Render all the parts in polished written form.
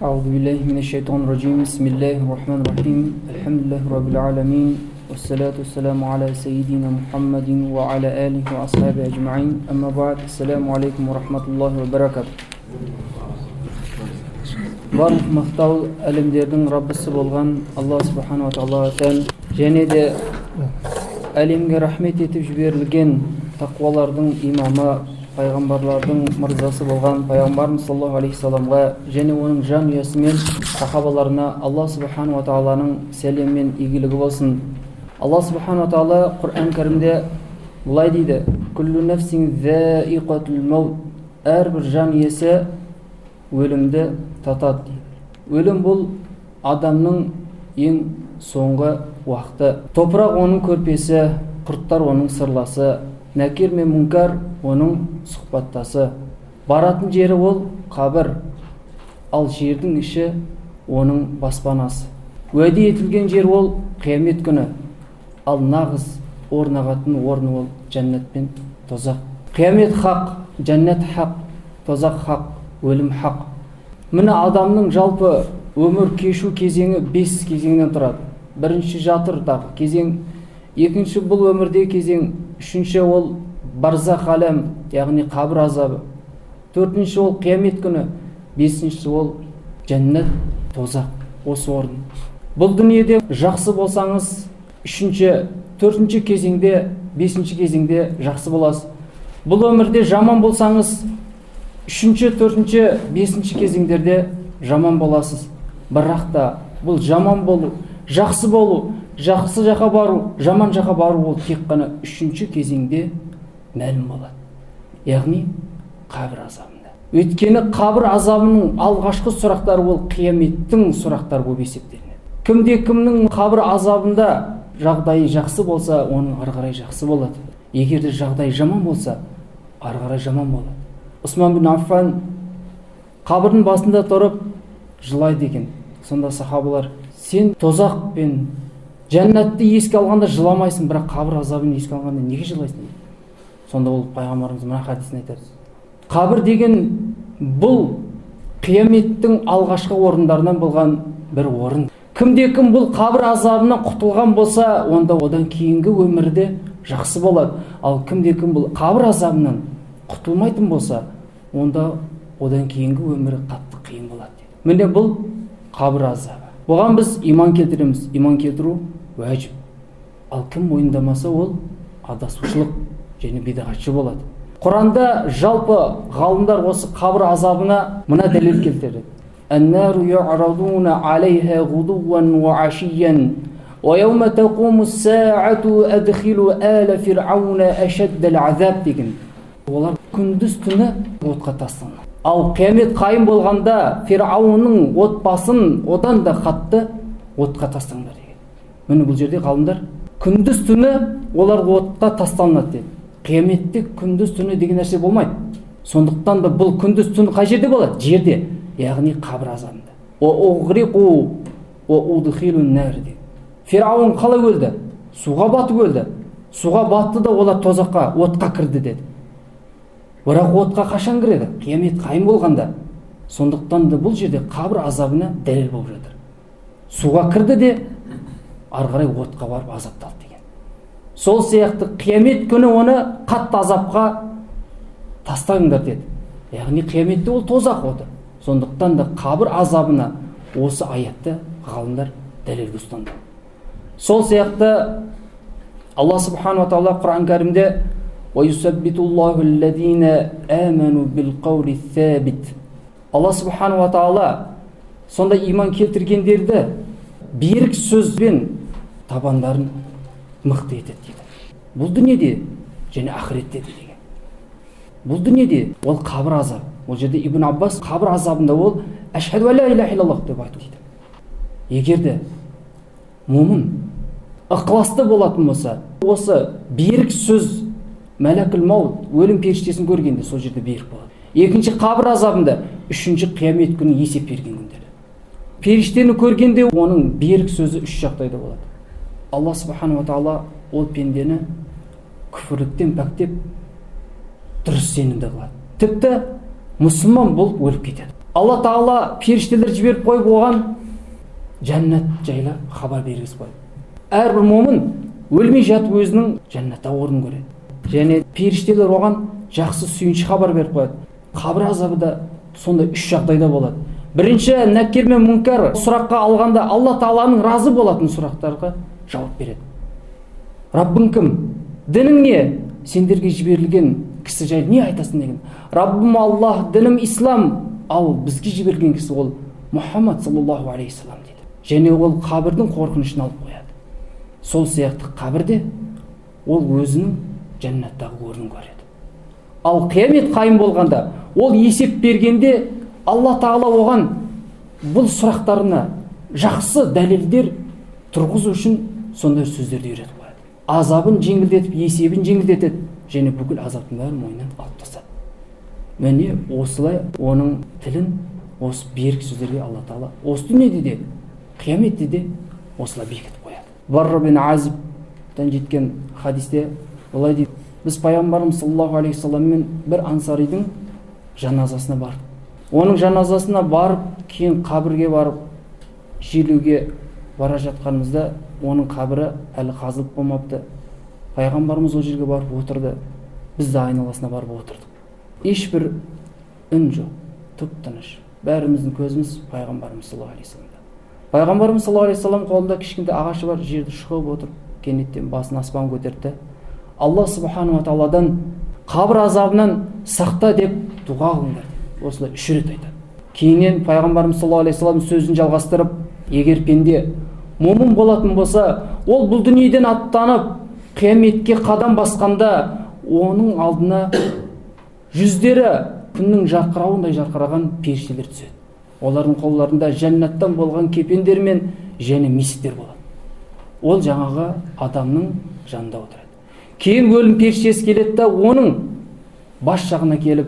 أعوذ بالله من الشيطان الرجيم بسم الله الرحمن الرحيم الحمد لله رب العالمين والصلاة والسلام على سيدنا محمد وعلى آله وأصحابه أجمعين أما بعد السلام عليكم ورحمة الله وبركاته. Барлық мақтау әлемдердің Раббысы болған Алла Субхану ва Тағаладан және де әлемге рахмет етіп жіберілген тақуалардың имамы, пайғамбарлардың мырзасы болған пайғамбарымыз саллаллаху алейхи саламға және оның жанұясы мен сахабаларына Алла Субхану ва Тағаланың сәлемі мен игілігі болсын. Алла Субхану ва Тағала Құран кәрімде бұлай дейді: «Күллу нәфсин зәиқатул маут». Әрбір жан иесі өлімді татады. Өлім бұл адамның ең соңғы уақыты. Топырақ оның көрпесі, құрттар оның сырласы, нәкир мен мүнкар оның сұхбаттасы. Баратын жері ол қабір, ал жердің іші оның баспанасы. Уәде етілген жер ол қиямет күні, ал нағыз орнағатын орны ол жәннат пен тозақ. Қиямет хақ, жәннат хақ, тозақ хақ, өлім хақ. Міне адамның жалпы өмір кешу кезеңі 5 кезеңнен тұрады. Бірінші жатырдағы кезең, екінші бұл өмірдегі кезең, үшінші ол барзах әлем, яғни қабір азабы, төртінші ол қиямет күні, бесінші ол жәннат, тозақ, осы орын. Бұл дүниеде жақсы болсаңыз, төртінші кезеңде, бесінші кезеңде жақсы боласыз. Бұл өмірде жаман болсаңыз, үшінші, төртінші, бесінші кезеңдерде жаман боласыз. Бірақ та бұл жаман болу, жақсы болу, жақсы жаққа бару, жаман жаққа бару ол тек қана үшінші кезеңде мәлім болады. Яғни қабір азабында. Өйткені қабір азабының алғашқы сұрақтары ол қияметтің сұрақтары болып есептелінеді. Кімде-кімнің қабір азабында жағдайы жақсы болса, оның ары қарай жақсы болады. Егер де жағдайы жаман болса, ары қарай жаман болады. Усман бин Аффан қабірдің басында тұрып жылайды екен. Сонда сахабалар: сен тозақ пен жәннатты еске алғанда жыламайсың, бірақ қабір азабын еске алғанда неге жылайсың? Сонда ол пайғамбарымыз мына хадисін айтады: қабір деген бұл қияметтің алғашқы орындарынан болған бір орын. Кімде-кім бұл қабір азабынан құтылған болса, онда одан кейінгі өмірде жақсы болады. Ал кімде-кім бұл қабір азабынан құтылмайтын болса, онда одан кейінгі өмірі қатты қиын болады. Міне бұл қабір азабы. Бұған біз иман келтіреміз. Иман келтіру уәжіп. Ал кім мойындамаса, ол адасушылық және бидағатшы болады. Құранда жалпы ғалымдар осы қабір азабына мына дәлел келтіреді: «Ан-нару ю'радуна 'алайха гудуwan wa 'ashiyyan wa yawma taqumu as-sa'atu adkhilu ala fir'auna ashadda al-'azab» деген. Олар күндіз түні отқа тасталады. Ал қиямет қайым болғанда Фирауынның отбасын одан да қатты отқа тастаңдар деген. Міне бұл жерде ғалымдар күндіз түні олар отқа тасталынады дейді. Қияметте күндіз түні деген нәрсе болмайды. Сондықтан да бұл күндіз түні қай жерде болады? Жерде, яғни қабір азабында. Уғриқу ва удхилун нар дейді. Фирауын қалай өлді? Суға батып өлді. Суға батты да олар тозаққа, отқа кірді деді. Бірақ отқа қашан кіреді? Қиямет қайым болғанда. Сондықтан да бұл жерде қабір азабына дәлел болып жатыр. Суға кірді де ары қарай отқа барып азапталды деген. Сол сияқты қиямет күні оны қатты азапқа тастаңдар деді. Яғни қияметте ол тозақ оты. Сондықтан да қабір азабына осы аятты ғалымдар дәлелге ұстанды. Сол сияқты Алла Субхану ва Тағала Құран кәрімде وَيُثَبِّتُ اللَّهُ الَّذِينَ آمَنُوا بِالْقَوْلِ الثَّابِتِ. Алла Субхану ва Тағала сонда иман келтіргендерді берік сөзбен табандарын мықты етеді дейді. Бұл дүниеде және ақыретте деген. Бұл дүниеде ол қабір азабы. Ол жерде Ибн Аббас қабір азабында ол «Ашхаду ан ла илаха иллаллах» деп айту дейді. Егер де момын ықыласты болатын болса, осы берік сөз Мәләкіл маут, өлім періштесін көргенде сол жерде берік болады. Екінші қабір азабында, үшінші қиямет күні есеп берген күндері. Періштені көргенде оның берік сөзі үш жағдайда болады. Алла Субхану ва Тағала ол пендені күфірліктен пәктеп дұрыс сенімді қылады. Тіпті мұсылман болып өліп кетеді. Алла Тағала періштелер жіберіп қойып оған жәннат жайлы хабар бергізіп қойды. Әрбір момын өлмей жатып өзінің жәннатта орын көреді. Және періштелер оған жақсы сүйінші хабар беріп қояды. Қабір азабы да сондай 3 жағдайда болады. Бірінші, Нәккер мен Мүнкәр сұраққа алғанда Алла Тағаланың разы болатын сұрақтарға жауап береді. Раббың кім? Дінің не? Сендерге жіберілген кісі жайлы не айтасың деген. Раббым Аллах, дінім ислам, ал бізге жіберілген кісі ол Мұхаммад саллаллаху алейхи салам дейді. Және ол қабірдің қорқынышын алып қояды. Сол сияқты қабірде ол өзінің жәннаттағы орнын көреді. Ал қиямет қайым болғанда, ол есеп бергенде Алла Тағала оған бұл сұрақтарына жақсы дәлелдер тұрғызу үшін сондай сөздерді үйретіп қояды. Азабын жеңілдетіп, есебін жеңілдетеді, және бүкіл азаптың бәрін мойнынан алып тастады. Міне осылай оның тілін осы берік сөздерге Алла Тағала осы дүниеде де, қияметте де осылай бекітіп қояды. Барра бин Азибтан жеткен хадисте олай дейді: біз пайғамбарымыз саллаллаху алейхи саламмен бір ансаридің жаназасына бардық. Оның жаназасына барып, кейін қабірге барып жерлеуге бара жатқанымызда оның қабірі әлі қазылып болмапты. Пайғамбарымыз ол жерге барып отырды. Біз де айналасына барып отырдық. Ешбір үн жоқ, тып-тыныш. Бәріміздің көзіміз пайғамбарымыз саллаллаху алейхи саламда. Пайғамбарымыз саллаллаху алейхи салам қолында кішкентай ағашы бар жерді шұқып отыр. Кенеттен басын аспан көтерді. Алла субхану ва тағаладан қабір азабынан сақта деп дұға қылыңдар. Осылай 3 рет айтады. Кейіннен пайғамбарымыз саллаллаху алейхи салам сөзін жалғастырып, егер пенде момын болатын болса, ол бұл дүниеден аттанып қияметке қадам басқанда оның алдына жүздері күннің жарқырауындай жарқыраған періштелер түседі. Олардың қолдарында жәннаттан болған кепендер мен және мисіктер болады. Ол жаңағы адамның жанында отырады. Кейін өлім періштесі келеді да оның бас жағына келіп: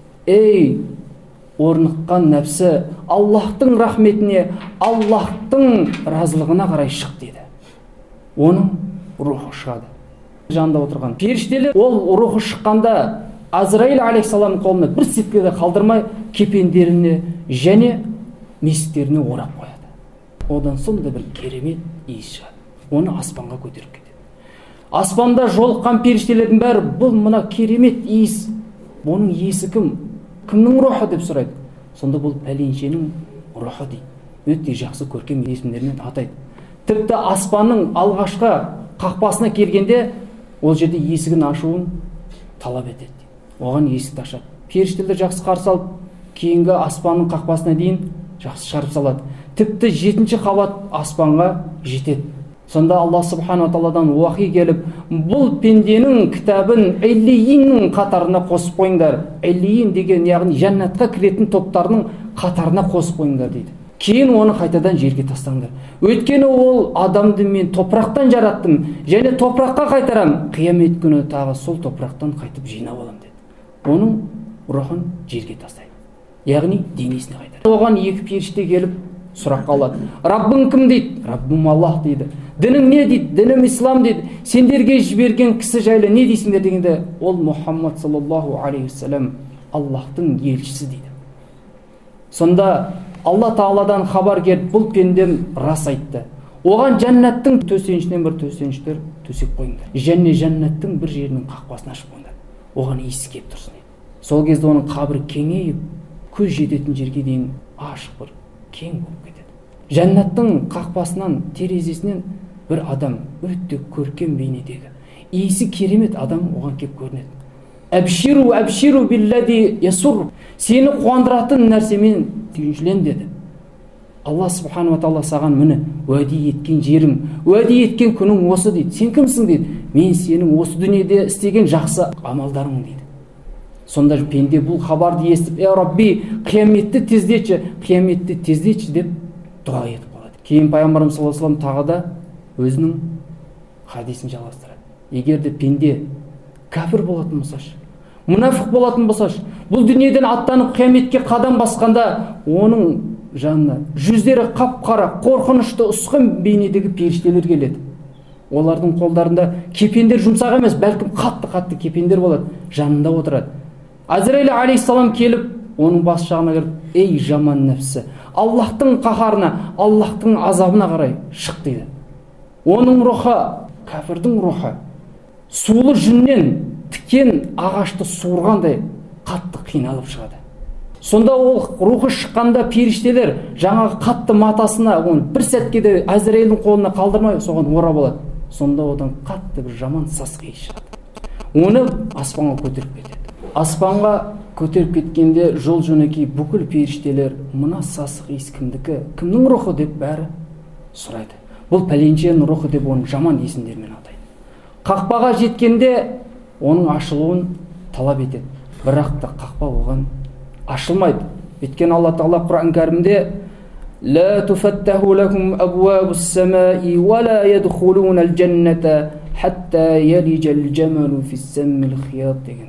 ей орныққан нәпсі, Аллахтың рахметіне, Аллахтың разылығына қарай шық дейді. Оның рухы шығады. Жанында отырған періштелер ол рухы шыққанда Азраил алейхиссаламның қолына бір сетке де қалдырмай кепендеріне және мисіктеріне орап қояды. Одан сонда бір керемет иіс шығады. Оны аспанға көтеріп кетеді. Аспанда жолыққан періштелердің бәрі: бұл мына керемет иіс, бұның иесі кім? Кімнің рухы деп сұрайды. Сонда бұл пәленшенің рухы дейді. Өте жақсы көркем есімдермен атайды. Тіпті аспанның алғашқы қақпасына келгенде ол жерде есігін ашуын талап етеді. Оған есікті ашады. Періштелер жақсы қарсы алып, кейінгі аспанның қақпасына дейін жақсы шығарып салады. Тіпті 7-ші қабат аспанға жетеді. Сонда Алла субхану тағаладан уахи келіп: бұл пенденің кітабын Иллииннің қатарына қосып қойыңдар. Иллиин деген яғни жәннатқа кіретін топтарының қатарына қосып қойыңдар дейді. Кейін оны қайтадан жерге тастаңдар. Өйткені ол адамды мен топырақтан жараттым және топыраққа қайтарам. Қиямет күні тағы сол топырақтан қайтып жинап аламын деді. Оның рухын жерге тастайды. Яғни денесіне қайтарады. Оған 2 періште келіп сұрақ алады: Раббың кім дейді? Раббым Аллах дейді. Дінің не дейді? Дінім ислам дейді. Сендерге жіберген кісі жайлы не дейсіңдер дегенде, ол Мұхаммад саллаллаху алейхи салам Аллахтың елшісі дейді. Сонда Алла Тағаладан хабар келіп, бұл пендем рас айтты. Оған жәннаттың төсенішінен бір төсеніштер төсеп қойыңдар. Және жәннаттың бір жерінің қақпасын ашып қойыңдар. Оған иісі келіп тұрсын дейді. Сол кезде оның қабірі кеңейіп, көз жететін жерге дейін ашық бір кең болып кетеді. Жәннаттың қақпасынан, терезесінен бір адам өте көркем бейнедегі, иісі керемет адам оған келіп көрінеді. Әбширу, әбширу биллади ясур. Сені қуандыратын нәрсемен күйіншілен деді. Алла субхану ва тағала саған міне уәде еткен жерің, уәде еткен күнің осы дейді. Сен кімсің дейді? Мен сенің осы дүниеде істеген жақсы амалдарың дейді. Сонда пенде бұл хабарды естіп: "Ей Рабби, қияметті тездетші" деп дұға етіп қалады. Кейін пайғамбарымыз саллаллаху алейхи тағы да өзінің хадисін жалғастырады. Егер де пенде кәпір болатын болсашы, мұнафық болатын болсашы, бұл дүниеден аттанып қияметке қадам басқанда оның жанына жүздері қап-қара, қорқынышты, ұсқын бейнедегі періштелер келеді. Олардың қолдарында кепендер жұмсақ емес, бәлкім қатты кепендер болады, жанында отырады. Азраил алейхиссалам келіп оның бас жағына кіріп, ей жаман нәпсі, Аллахтың қаһарына, Аллахтың азабына қарай шық дейді. Оның рухы, кәфірдің рухы, сулы жүннен тікен ағашты суырғандай қатты қиналып шығады. Сонда ол рухы шыққанда періштелер жаңағы қатты матасына оны бір сәтке де Әзірейілдің қолына қалдырмай соған орап алады. Сонда одан қатты бір жаман сасық иіс шығады. Оны аспанға көтеріп кетеді. Аспанға көтеріп кеткенде жол жөнекей бүкіл періштелер мына сасық иіс кімдікі, кімнің рухы деп бәрі сұрайды. Бұл пәленшенің рухы деп оның жаман есімдермен атайды. Қақпаға жеткенде оның ашылуын талап етеді. Бірақ та қақпа оған ашылмайды. Өйткені Алла Тағала Құран кәрімде لا تفتح لكم أبواب السماء ولا يدخلون الجنة حتى يلج الجمل في السم الخياط деген.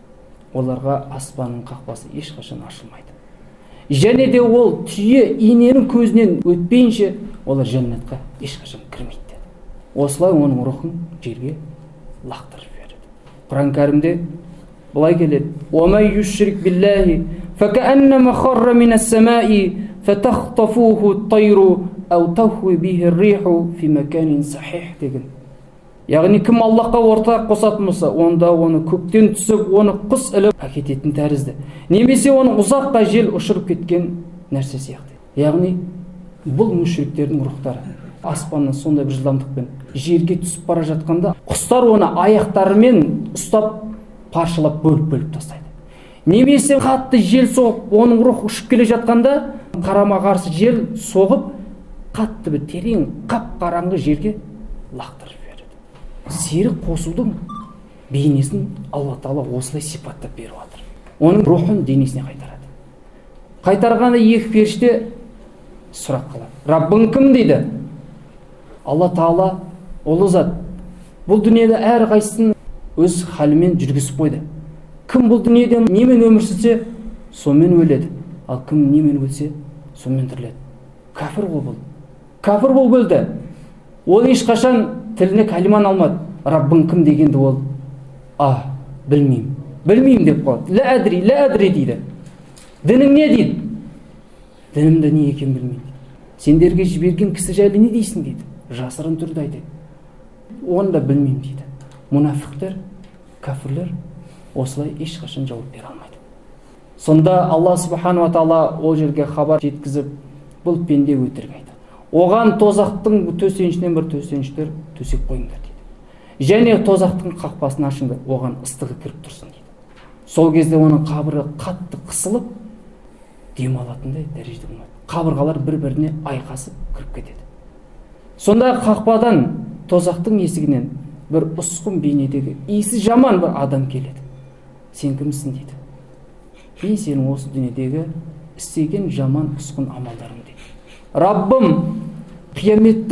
Оларға аспанның қақпасы ешқашан ашылмайды. Және де ол түйе иненің көзінен өтпейінше олар жәннатқа ешқашан кірмейді деді. Осылай оның рухын жерге лақтырып жібереді. Құран кәрімде былай келеді: وَمَنْ يُشْرِكْ بِاللَّهِ فَكَأَنَّمَا خَرَّ مِنَ السَّمَاءِ فَتَخْطَفُهُ الطَّيْرُ أَوْ تَهْوِي بِهِ الرِّيحُ فِي مَكَانٍ صَحِيحٍ деген. Яғни кім Аллахқа ортақ қосатын болса, онда оны көктен түсіп, оны құс іліп әкететін тәрізді. Немесе оны ұзаққа жел ұшырып кеткен нәрсе сияқты. Яғни бұл мүшриктердің рухтары. Аспаннан сондай бір жылдамдықпен жерге түсіп бара жатқанда, құстар оны аяқтарымен ұстап, паршалап бөліп тастайды. Немесе қатты жел соғып, оның рухы ұшып келе жатқанда, қарама қарсы жел соғып, қатты бір терең қап-қараңғы жерге лақтырып жібереді. Серік қосудың бейнесін Алла Тағала осылай сипаттап беріп жатыр. Оның рухын денесіне қайтарады. Қайтарғанда екі періште сұрақ қалады: Раббың кім дейді? Алла Тағала ұлы зат. Бұл дүниеде әрқайсысын өз халімен жүргізіп қойды. Кім бұл дүниеде немен өмір сүрсе, сонымен өледі. Ал кім немен өлсе, сонымен тіріледі. Кәфір бұл. Кәфір бұл өлді. Ол ешқашан тіліне кәлиманы алмады. Раббың кім дегенді ол, білмеймін деп қалады. Лә әдри дейді. Дінің не дейді? Дінімді не екен білмеймін. Сендерге жіберген кісі жайлы не дейсің дейді. Жасырын түрде айтады. Оны да білмеймін дейді. Мұнафиқтар, кәфірлер осылай ешқашан жауап бере алмайды. Сонда Алла Субхану ва Тағала ол жерге хабар жеткізіп, бұл пенде өтірік айтады. Оған тозақтың төсенішінен бір төсеніштер төсеп қойыңдар дейді. Және тозақтың қақпасын ашыңдар, оған ыстығы кіріп тұрсын дейді. Сол кезде оның қабыры қатты қысылып, дем алатындай дәрежеде болады. Қабырғалар бір-біріне айқасып кіріп кетеді. Сонда қақпадан, тозақтың есігінен бір ұсқын бейнедегі иісі жаман бір адам келеді. Сен кімсің дейді. Мен сенің осы дүниедегі істеген жаман ұсқын амалдарың дейді. Раббым, қияметті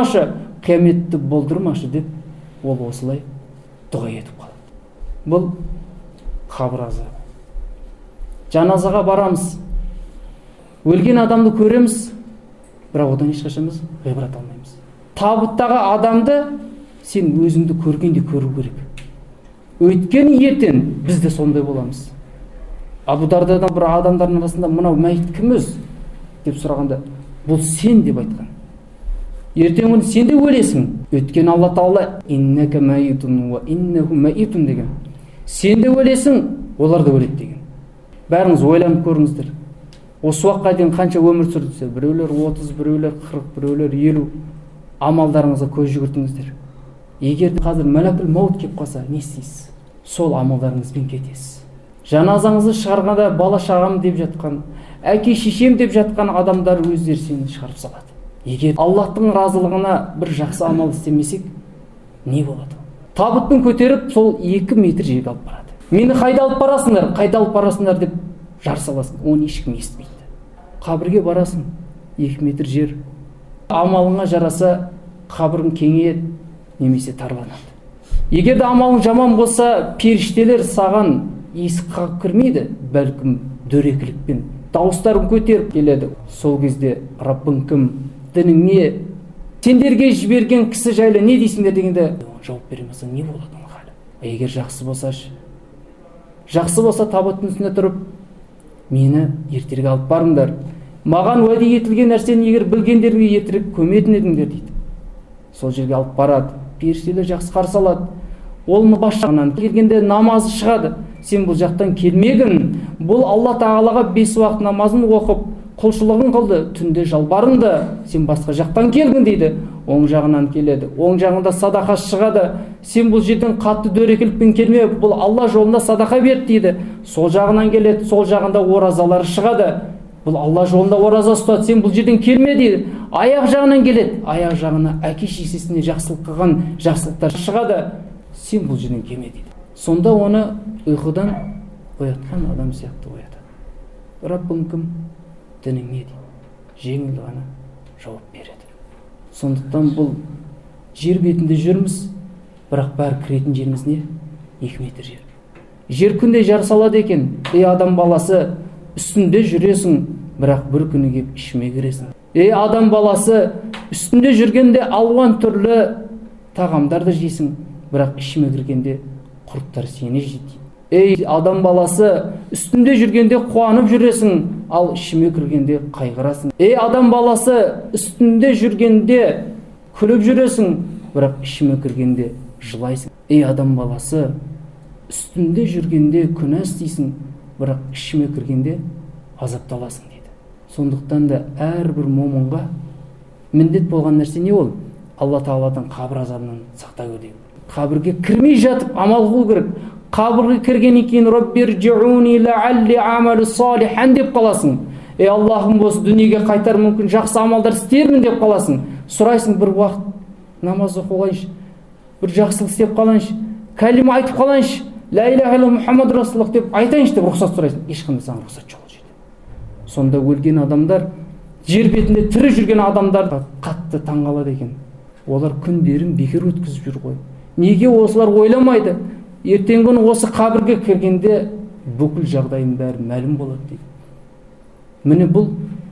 болдырмашы деп ол осылай дұға етіп қалады. Бұл қабір азабы. Жаназаға барамыз, өлген адамды көреміз, бірақ одан ешқашан біз ғибрат алмаймыз. Табыттағы адамды сен өзіңді көргенде көру керек. Өйткені ертең біз де сондай боламыз. Абу Дардадан бір адамдардың арасында мынау мәйіт кім өз деп сұрағанда, бұл сен деп айтқан. Ертең оны сен де өлесің. Өйткені Алла Тағала иннака мәйитун ва иннахум мәйитун деген. Сен де өлесің, олар да өледі деген. Бәріңіз ойланып көріңіздер. Осы уақытқа дейін қанша өмір сүрдіңіздер? Біреулер 30, біреулер 40, біреулер 50. Амалдарыңызға көз жүгіртіңіздер. Егер қазір мәләкүл маут келіп қалса, не істейсіз? Сол амалдарыңызбен кетесіз. Жаназаңызды шығарғанда бала шағам деп жатқан, әке шешем деп жатқан адамдар өздері сені шығарып салады. Егер Аллахтың разылығына бір жақсы амал істемесек, не болады? Табытпен көтеріп, сол 2 метр жерге алып барады. Мені қайда алып барасыңдар деп жар саласың, оны ешкім естімейді. Қабірге барасың, 2 метр жер. Амалыңа жараса, қабірің кеңейеді, немесе тарланады. Егер де амалың жаман болса, періштелер саған есік қағып кірмейді, бәлкім дөрекілікпен дауыстарын көтеріп келеді. Сол кезде Раббың кім, дінің не, сендерге жіберген кісі жайлы не дейсіңдер дегенде жауап беремесе не болады оның халі? Егер жақсы болса табыттың үстіне тұрып, мені ертерек алып барыңдар, маған уәде етілген нәрсені егер білгендеріңе ертерек көметін едіңдер дейді. Сол жерге алып барады, періштелер жақсы қарсы алады. Ол бас жағынан келгенде намазы шығады. Сен бұл жақтан келмегін, бұл Алла Тағалаға 5 уақыт намазын оқып құлшылығын қылды, түнде жалбарынды, сен басқа жақтан келгін дейді. Оң жағынан келеді, оң жағында садақа шығады, сен бұл жерден қатты дөрекілікпен келме, бұл Алла жолында садақа берді дейді. Сол жағынан келеді, сол жағында оразалар шығады, бұл Алла жолында ораза ұстады, сен бұл жерден келме дейді. Аяқ жағынан келеді, аяқ жағына әке шешесіне жақсылық қылған жақсылықтар шығады, сен бұл жерден келме дейді. Сонда оны ұйқыдан оятқан адам сияқты оятады. Раббың кім? Дінің не дейді? Жеңіл ғана жауап береді. Сондықтан бұл жер бетінде жүрміз, бірақ бәрі кіретін жеріміз не? 2 метр жер. Жер күнде жар салады екен. Ей адам баласы, үстінде жүресің, бірақ бір күні кеп ішіме кіресің. Ей адам баласы, үстінде жүргенде алуан түрлі тағамдарды жейсің, бірақ ішіме кіргенде құрттар сені жейді. Ей адам баласы, үстінде жүргенде қуанып жүресің, ал ішіме кіргенде қайғырасың. Ей адам баласы, үстінде жүргенде күліп жүресің, бірақ ішіме кіргенде жылайсың. Ей адам баласы, үстінде жүргенде күнә істейсің, бірақ ішіме кіргенде азапталасың дейді. Сондықтан да әрбір момынға міндет болған нәрсе не ол? Алла Тағаладан қабір азабынан сақтай көрейік. Қабірге кірмей жатып амал қылу керек. Қабірге кіргеннен кейін Раббирджиуни лаалли амалу салихан деп қаласың. Ей Аллахым, осы дүниеге қайтар, мүмкін жақсы амалдар істермін деп қаласың. Сұрайсың, бір уақыт намаз оқып қалайыншы, бір жақсылық істеп қалайыншы, кәлима айтып қалайыншы, ла иляха илля Мұхаммад расулуллах деп айтайыншы деп рұқсат сұрайсың. Ешқандай саған рұқсат жоқ ол жерде. Сонда өлген адамдар, жер бетінде тірі жүрген адамдар қатты таңғалады екен. Олар күндерін бекер өткізіп жүр ғой. Неге осылар ойламайды? Ертеңгі күні осы қабірге кіргенде бүкіл жағдайым бәрі мәлім болады дейді. Міне бұл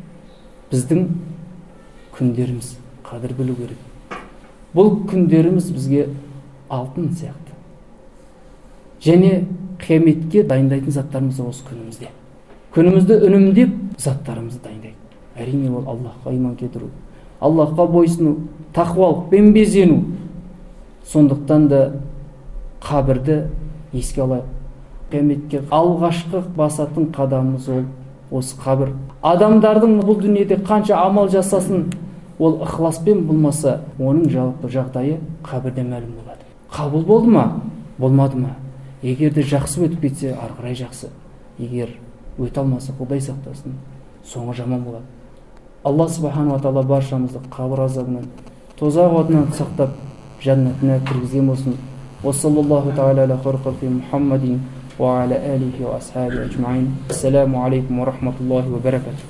біздің күндеріміз, қадір білу керек. Бұл күндеріміз бізге алтын сияқты. Және қияметке дайындайтын заттарымыз осы күнімізде. Күнімізді үнемдеп заттарымызды дайындайды. Әрине ол Аллахқа иман келтіру, Аллахқа бойсыну, тақуалықпен безену. Сондықтан да қабірді еске алайық. Қияметке алғашқы басатын қадамымыз ол осы қабір. Адамдардың бұл дүниеде қанша амал жасасын, ол ықыласпен болмаса, оның жалпы жағдайы қабірде мәлім болады. Қабыл болды ма? Болмады ма? Егер де жақсы өтіп кетсе, ары қарай жақсы. Егер өте алмаса, Құдай сақтасын, соңы жаман болады. Алла субхану ва тағала баршамызды қабір азабынан, тозақ отынан сақтап, жәннатына кіргізген болсын. Уассалаллаху тағала аля хайр халқи Мұхаммадин ва аля алихи ва асхаби аджмаин. Ассаламу алейкум ва рахматуллахи ва баракатух.